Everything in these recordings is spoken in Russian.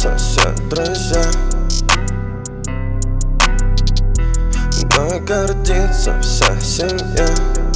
гордятся все друзья, мной гордится вся семья.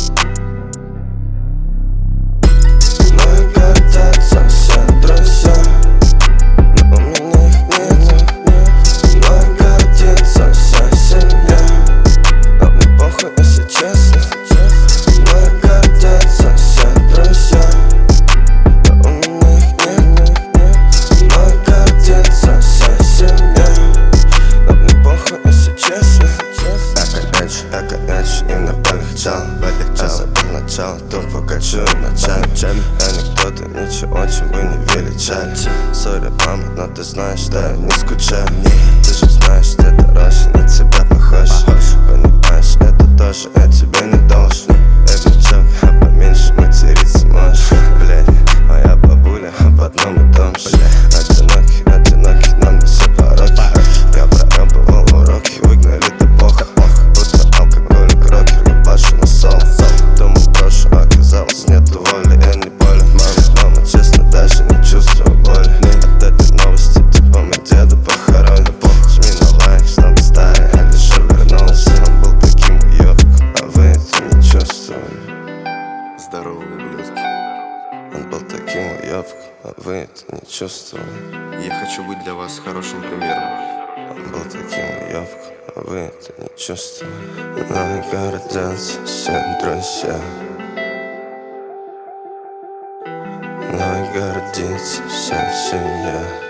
Мной гордятся все друзья, но у меня их нет. Мной гордится вся семья, но мне похуй, если честно. Мной гордятся все друзья, но у меня их нет. Мной гордится вся семья, но мне похуй, если честно. Как иначе им полегчало, а забыл начало, тупо качу ночами. Анекдоты ничего, чем бы не величали. Сори, мама, но ты знаешь, что я не скучаю. Ты же знаешь, ты дороже, на тебя похож. Понимаешь, это тоже я тебе не должен. Эй, внучок, а поменьше материться можешь. Блядь, моя бабуля об одном и том же. Одинокий, нам не все пороки. Я проебывал уроки, выгнали до бога. Будто алкоголик, рокер, ебашу на соло. Думал, брошу, оказалось, нету воли, я не болен. Мама, честно, даже не чувствую боли от этой новости, типа мы деда похоронен. Жми на лайк, чтобы старый Алиша вернулся. Он был таким уёбком, а вы это не чувствовали. Здорово, ублюдки. Он был таким уёбком, а вы это не чувствовали. Я хочу быть для вас хорошим примером. Он был таким уёбком, а вы это не чувствовали. Мной гордятся все друзья, мной гордится вся семья.